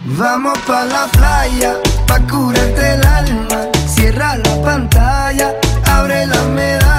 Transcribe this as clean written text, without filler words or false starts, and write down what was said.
Vamos pa' la playa, pa' curarte el alma. Cierra la pantalla, abre la medalla.